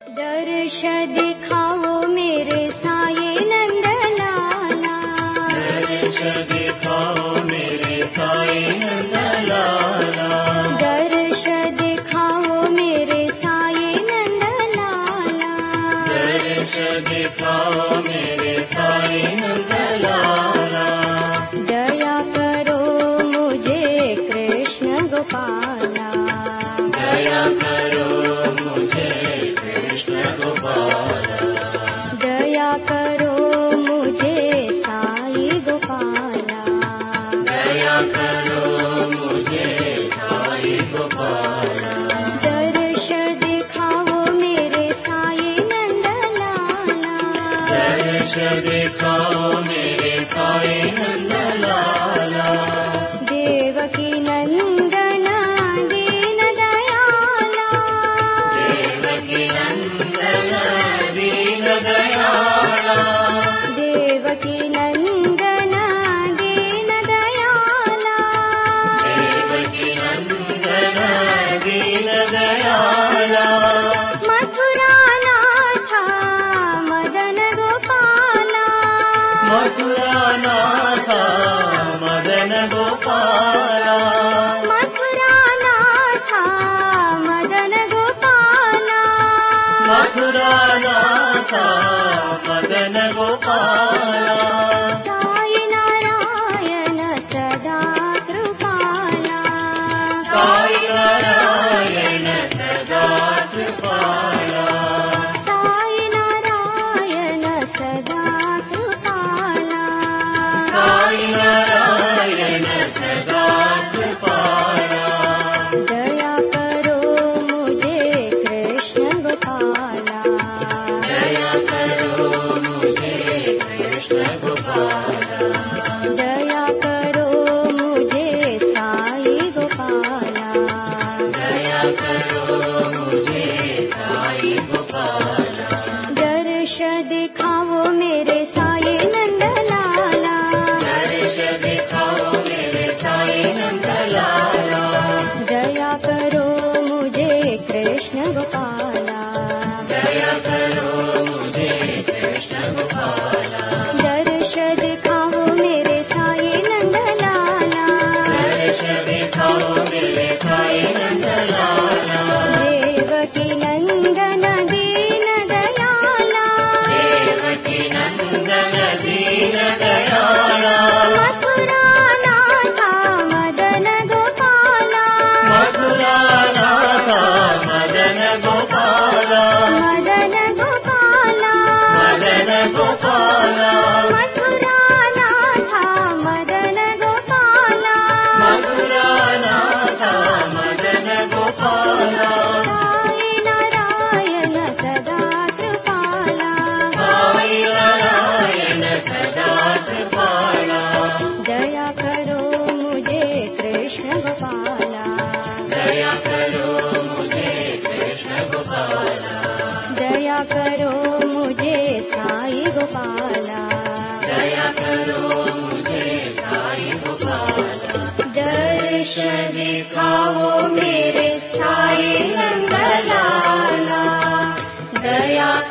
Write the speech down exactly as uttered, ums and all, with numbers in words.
दर्श दिखाओ मेरे साये नंदलाला, दर्श दिखाओ मेरे साये नंदलाला, दर्श दिखाओ मेरे साये नंदलाला, दर्श दिखाओ मेरे साये नंदलाला, दया करो मुझे कृष्ण गोपाला, दया करो मुझे कृष्ण गोपाला, दया करो मुझे साई गोपाला, दया करो मुझे साई गोपाला, दर्श दिखाओ मेरे साये नंदलाला, दर्श दिखाओ मेरे साये नंदलाला, देवकी नंदन दीन दयाला, देवकी नंदन दीन दयाला, देवकी नंदन दीन दयाला, देवकी नंदन दीन दयाला, मथुरा नाथा मदन गोपाला, मथुरा नाथा मदन गोपाला, मथुरा नाथा मदन गोपाला, मथुरा नाथा मदन गोपाला, साई नारायण सदा कृपाला, साई नारायण सदा कृपाला, साई नारायण सदा कृपाला, साई नारायण सदा कृपाला, दया करो मुझे कृष्ण गोपाला, दया करो मुझे कृष्ण गोपाला, दया करो मुझे साई गोपाला, दया करो मुझे साई गोपाला, दर्श दिखाओ मेरे साये नंदलाला, दर्श दिखाओ मेरे साई नंदलाला, दया करो मुझे कृष्ण गोपाला, दया करो मुझे कृष्ण गोपाला, दर्श दिखाओ मेरे साये नंदलाला, दर्श दिखाओ मेरे साई नंदलाला, देवकी नंदन दीन दयाला, देवकी नंदन दीन दयाला, मथुरा नाथा मदन गोपाला, मथुरा नाथा मदन गोपाला, मदन गोपाला, मदन गोपाला, मथुरा नाथा मदन गोपाला, मथुरा नाथा मदन गोपाला, साई नारायण सदा कृपाला, साई नारायण सदा कृपाला, दया करो मुझे कृष्ण गोपाला, दया करो मुझे कृष्ण गोपाला, दया करो मुझे साई गोपाला, दया करो मुझे साई गोपाला, दर्श दिखाओ मेरे साई नंदलाला, दया